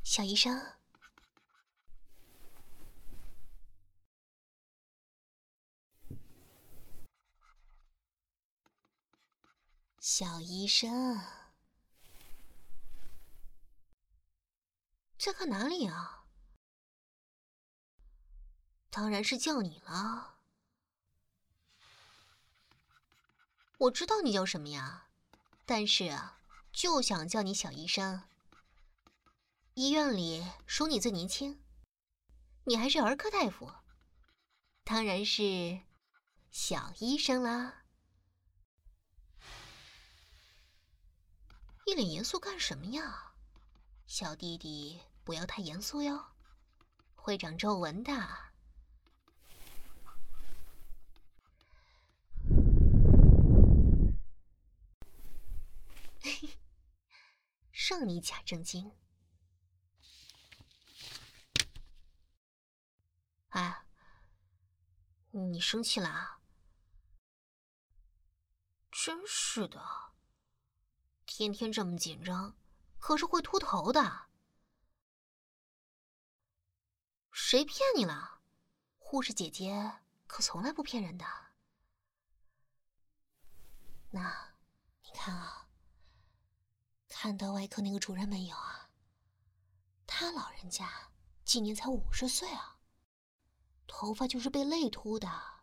小医生，小医生，在看哪里啊？当然是叫你了。我知道你叫什么呀，但是啊，就想叫你小医生。医院里数你最年轻，你还是儿科大夫，当然是小医生啦。一脸严肃干什么呀？小弟弟不要太严肃哟，会长皱纹的。让你假正经。哎，你生气了啊？真是的，天天这么紧张，可是会秃头的。谁骗你了？护士姐姐可从来不骗人的。那，你看啊，看到外科那个主任没有啊？他老人家今年才50岁啊，头发就是被累秃的。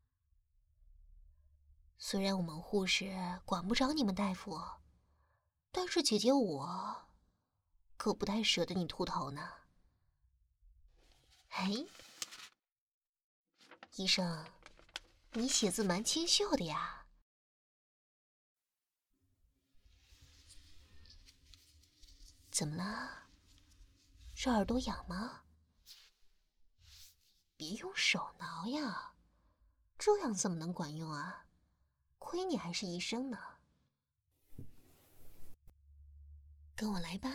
虽然我们护士管不着你们大夫，但是姐姐我可不太舍得你秃头呢。哎，医生，你写字蛮清秀的呀。怎么了？是耳朵痒吗？别用手挠呀，这样怎么能管用啊？亏你还是医生呢。跟我来吧。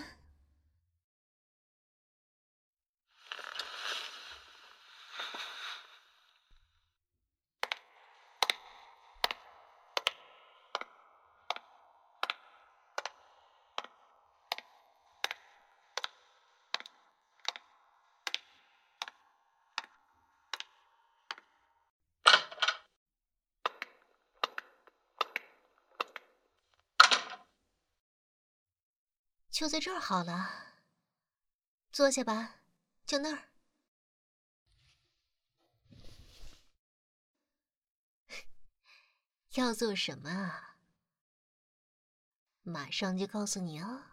就在这儿好了，坐下吧，就那儿。要做什么啊？马上就告诉你哦。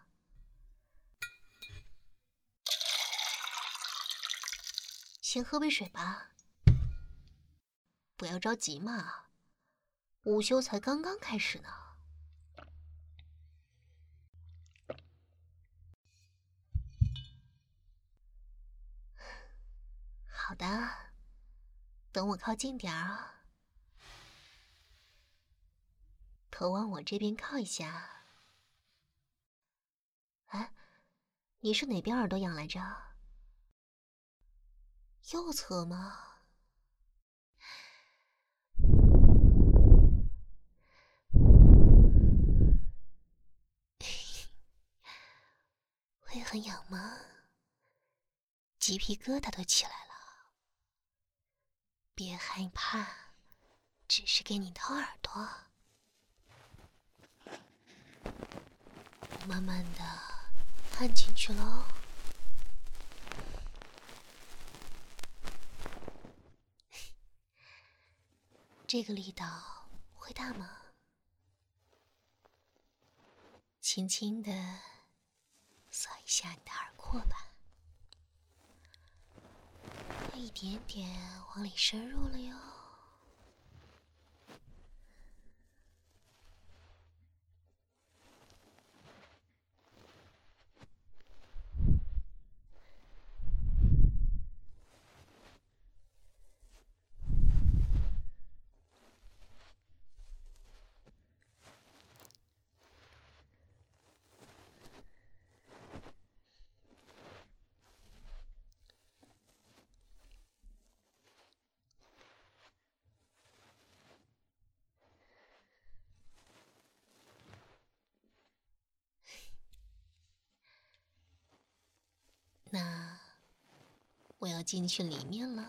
先喝杯水吧，不要着急嘛，午休才刚刚开始呢。好的，等我靠近点儿啊，头往我这边靠一下。哎，你是哪边耳朵痒来着？右侧吗？会很痒吗？鸡皮疙瘩都起来了。别害怕，只是给你掏耳朵。慢慢的按进去喽。这个力道会大吗？轻轻的扫一下你的耳廓吧。一点点往里深入了哟。 要进去里面了。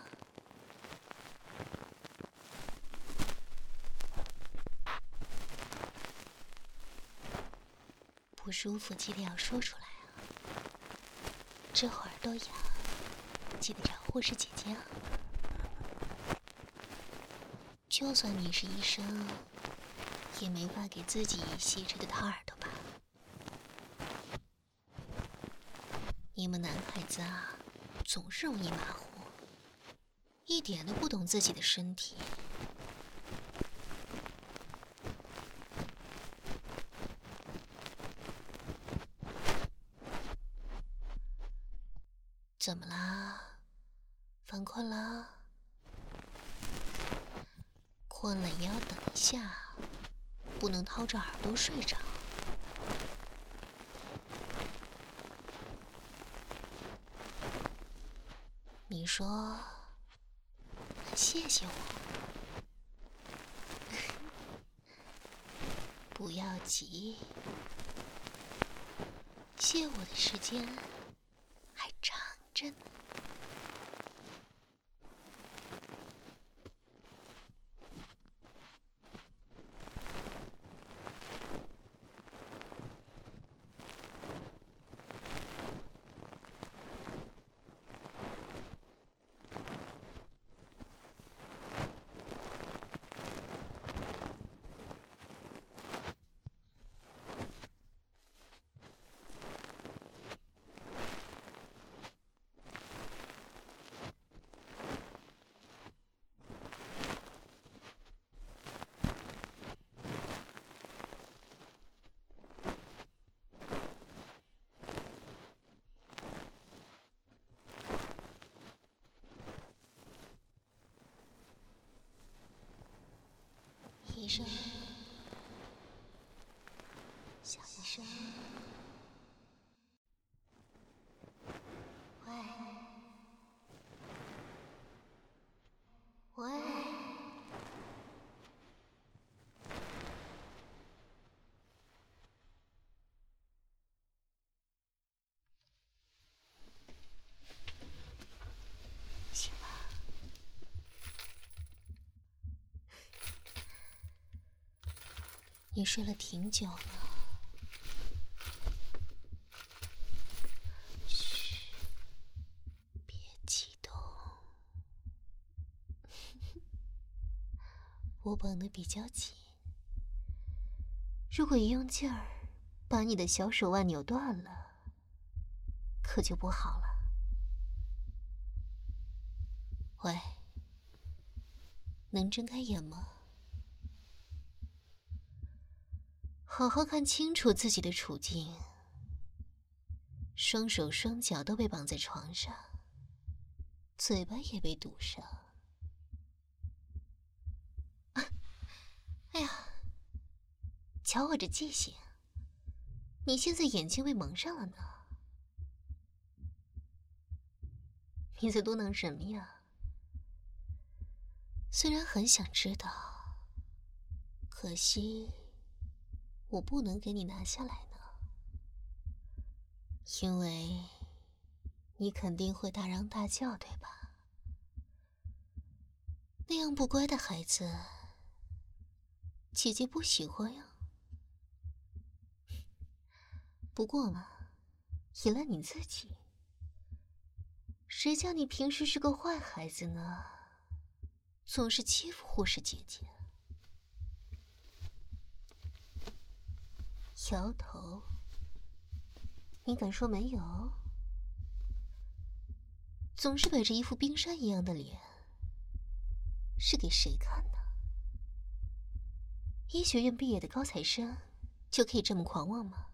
不舒服记得要说出来啊，这会儿都痒，记得找护士姐姐啊。就算你是医生，也没法给自己细致的掏耳朵吧？你们男孩子啊，总是容易马虎，一点都不懂自己的身体。怎么啦？犯困啦？困了也要等一下，不能掏着耳朵睡着。你说，谢谢我？不要急，谢我的时间还长着呢。医生，小医生，喂，喂，行吧？你睡了挺久了。嘘，别激动。我绷得比较紧，如果一用劲儿，把你的小手腕扭断了，可就不好了。喂，能睁开眼吗？好好看清楚自己的处境，双手双脚都被绑在床上，嘴巴也被堵上。哎呀，瞧我这记性，你现在眼睛被蒙上了呢。你在嘟囔什么呀？虽然很想知道，可惜我不能给你拿下来呢，因为你肯定会大嚷大叫，对吧？那样不乖的孩子，姐姐不喜欢呀。不过嘛，也赖你自己。谁叫你平时是个坏孩子呢？总是欺负护士姐姐。摇头。你敢说没有？总是摆着一副冰山一样的脸，是给谁看的？医学院毕业的高材生就可以这么狂妄吗？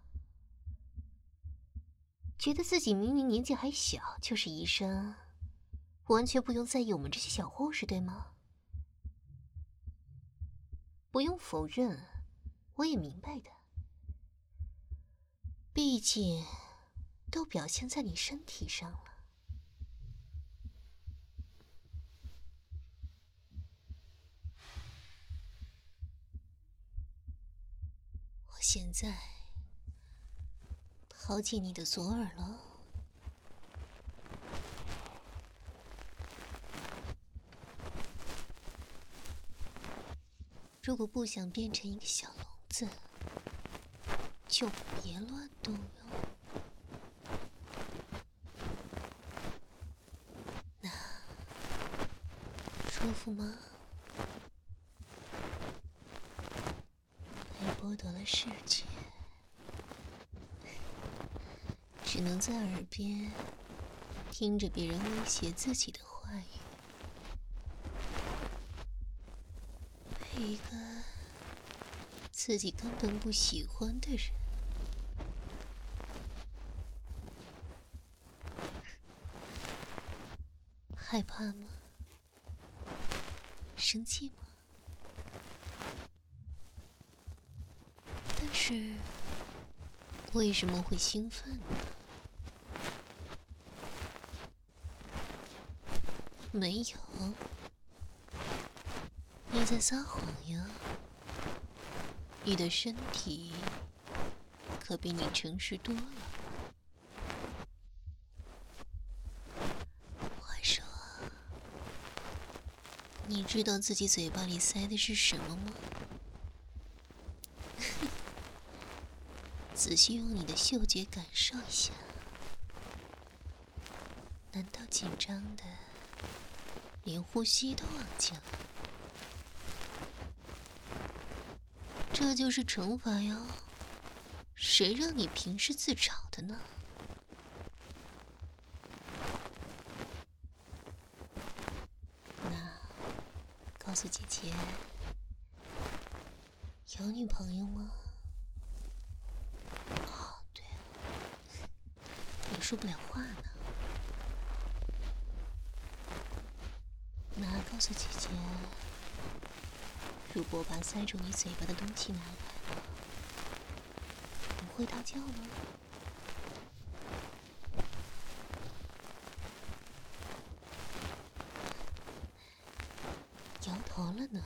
觉得自己明明年纪还小就是医生，完全不用在意我们这些小护士，对吗？不用否认，我也明白的。毕竟，都表现在你身体上了。我现在掏进你的左耳了。 如果不想变成一个小聋子，就别乱动哟。那舒服吗？被剥夺了视觉，只能在耳边听着别人威胁自己的话语，被一个自己根本不喜欢的人。害怕吗？生气吗？但是为什么会兴奋呢？没有，你在撒谎呀！你的身体可比你诚实多了。快说，你知道自己嘴巴里塞的是什么吗？仔细用你的嗅觉感受一下，难道紧张的连呼吸都忘记了？这就是惩罚哟！谁让你平时自找的呢？那告诉姐姐，有女朋友吗？哦，对了，也说不了话呢。那告诉姐姐，如果把塞住你嘴巴的东西拿来了，你会大叫吗？摇头了呢。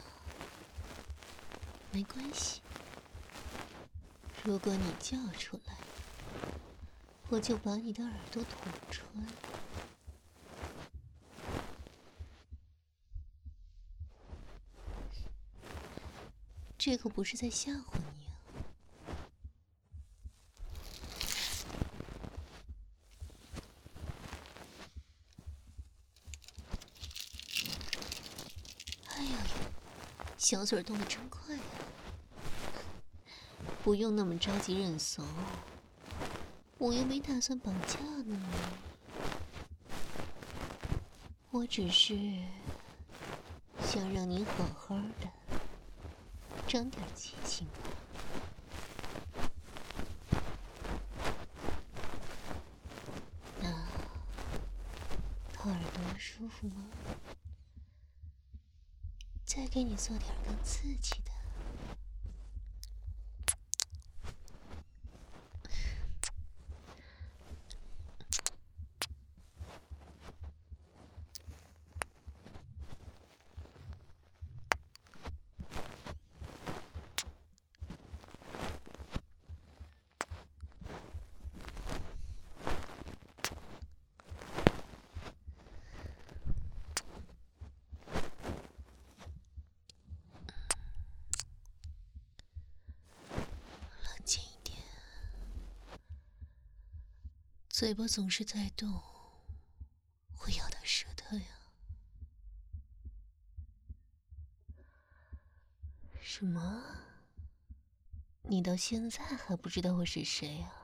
没关系，如果你叫出来，我就把你的耳朵捅穿。这可不是在吓唬你啊！哎呀，小嘴动得真快啊！不用那么着急认怂，我又没打算绑架呢。我只是想让你好好的长点记性吧。那掏耳朵舒服吗？再给你做点更刺激的。冷静一点，嘴巴总是在动，会咬到舌头呀。什么？你到现在还不知道我是谁啊？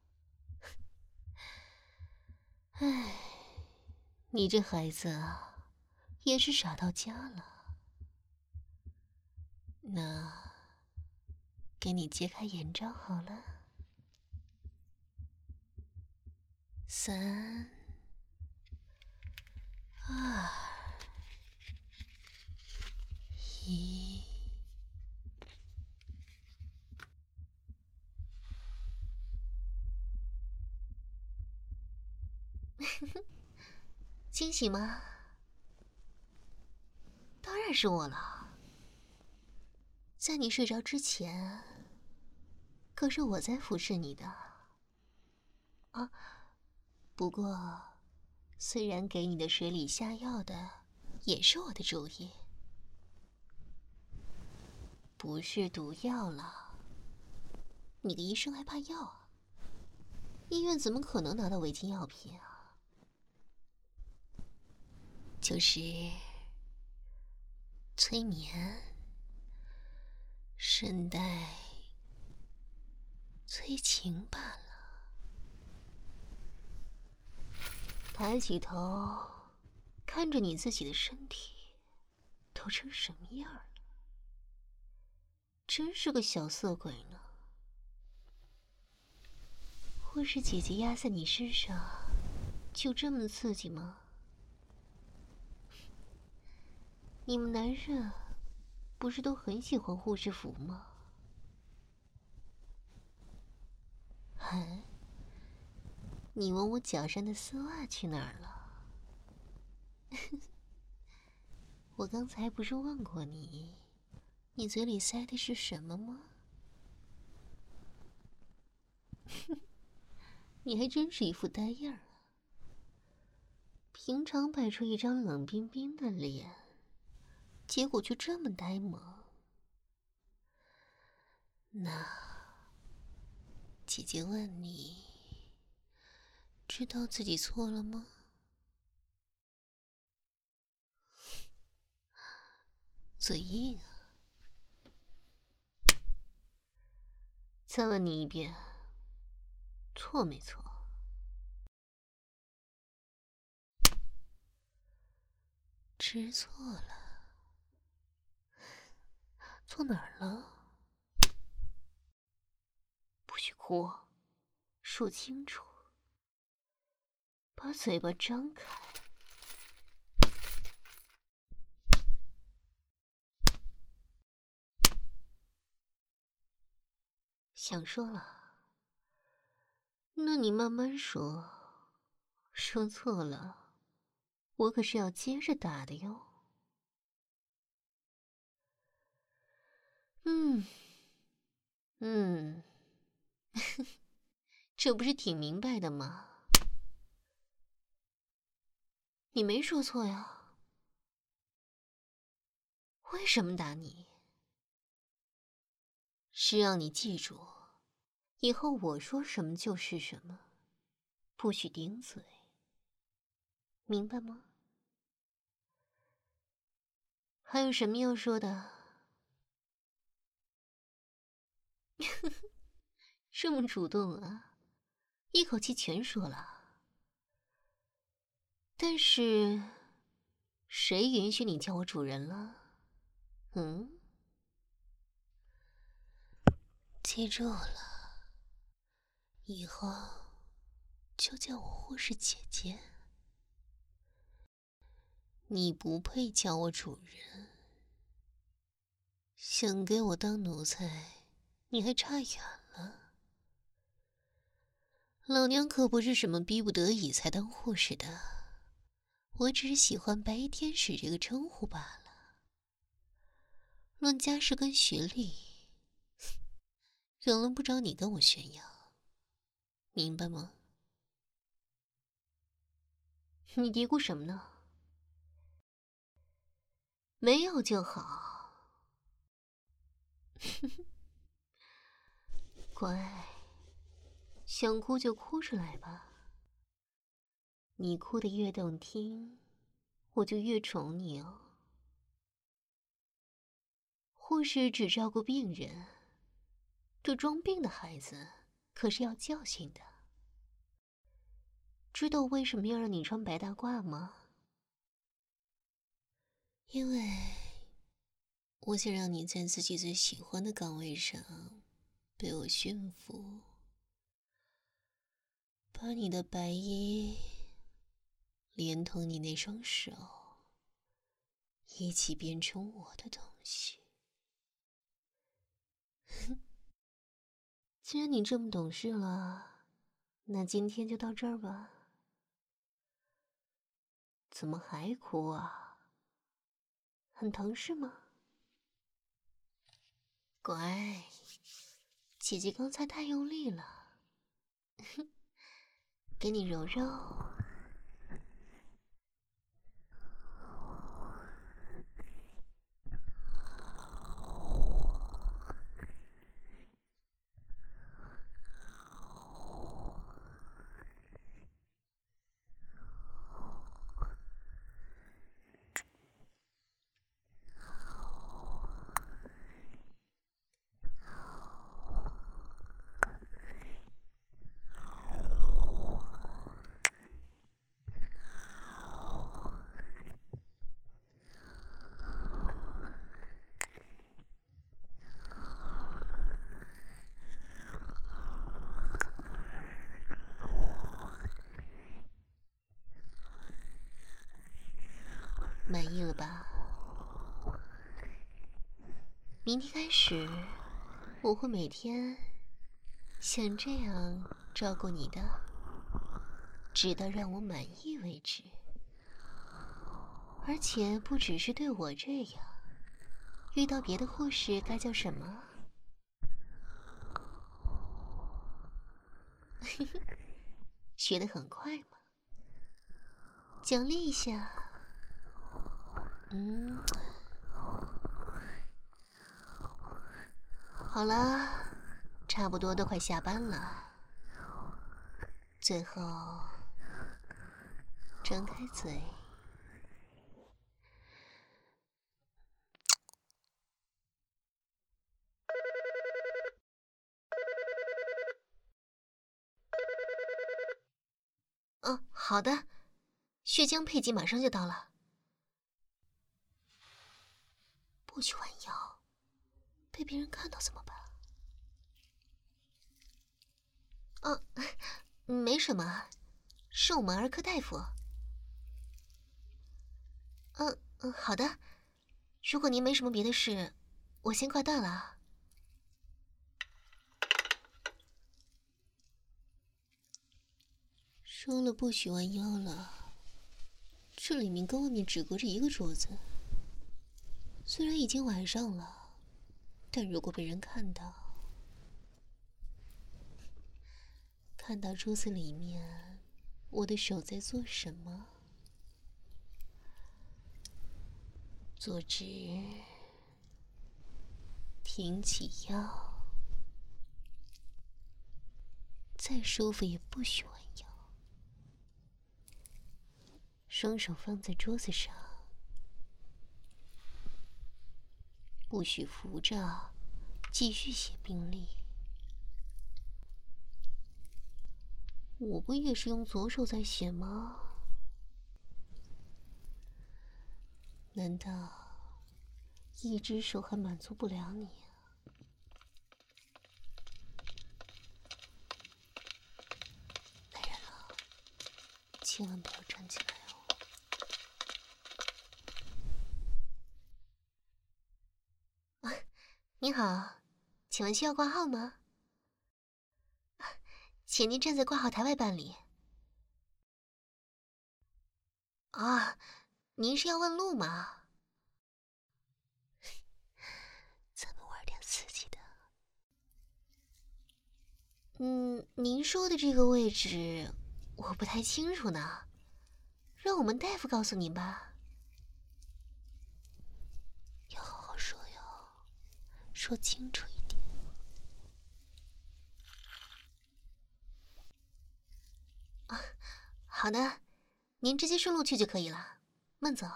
唉，你这孩子啊，也是傻到家了。那，给你揭开眼罩好了。3、2、1。惊喜吗？当然是我了。在你睡着之前，可是我在服侍你的。啊，不过，虽然给你的水里下药的也是我的主意。 不是毒药了。你个医生还怕药啊？医院怎么可能拿到违禁药品啊？就是催眠，顺带催情罢了。抬起头，看着你自己的身体都成什么样了，真是个小色鬼呢。或是姐姐压在你身上，就这么刺激吗？你们男人不是都很喜欢护士服吗？你问我脚上的丝袜去哪儿了？我刚才不是问过你，你嘴里塞的是什么吗？你还真是一副呆样啊！平常摆出一张冷冰冰的脸，结果却这么呆萌。那姐姐问你，知道自己错了吗？嘴硬啊！再问你一遍，错没错？知错了。错哪儿了？不许哭，说清楚。把嘴巴张开。想说了，那你慢慢说。说错了，我可是要接着打的哟。这不是挺明白的吗？你没说错呀。为什么打你？是让你记住，以后我说什么就是什么，不许顶嘴，明白吗？还有什么要说的？这么主动啊，一口气全说了。但是，谁允许你叫我主人了？记住了，以后就叫我护士姐姐。你不配叫我主人，想给我当奴才，你还差远了。老娘可不是什么逼不得已才当护士的，我只是喜欢白衣天使这个称呼罢了。论家世跟学历，远轮不着你跟我炫耀，明白吗？你嘀咕什么呢？没有就好。乖，想哭就哭出来吧。你哭得越动听，我就越宠你哦。护士只照顾病人，这装病的孩子可是要教训的。知道为什么要让你穿白大褂吗？因为我想让你在自己最喜欢的岗位上被我驯服，把你的白衣连同你那双手一起变成我的东西。既然你这么懂事了，那今天就到这儿吧。怎么还哭啊？很疼是吗？乖，姐姐刚才太用力了，给你揉揉。 了吧？明天开始，我会每天像这样照顾你的，直到让我满意为止。而且不只是对我这样，遇到别的护士该叫什么？学得很快嘛，奖励一下。好了，差不多都快下班了。最后，张开嘴。好的，血浆配给马上就到了。不许弯腰，被别人看到怎么办？没什么，是我们儿科大夫。好的。如果您没什么别的事，我先挂断了。说了不许弯腰了，这里面跟外面只隔着一个桌子。虽然已经晚上了，但如果被人看到桌子里面我的手在做什么，坐直，挺起腰，再舒服也不许弯腰。双手放在桌子上，不许扶着，继续写病历。我不也是用左手在写吗？难道一只手还满足不了你啊？来人了，千万不要站起来哦！您好，请问需要挂号吗？请您站在挂号台外办理。您是要问路吗？咱们玩点刺激的。您说的这个位置我不太清楚呢，让我们大夫告诉您吧。要好好说哟，说清楚一点。好的，您直接顺路去就可以了，慢走。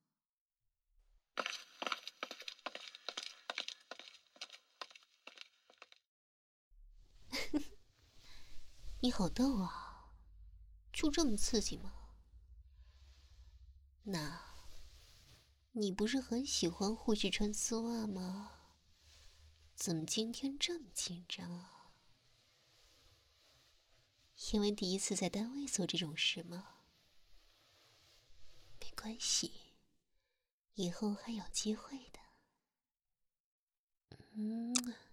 你好逗啊，就这么刺激吗？那，你不是很喜欢护士穿丝袜吗？怎么今天这么紧张啊？因为第一次在单位做这种事吗？没关系，以后还有机会的。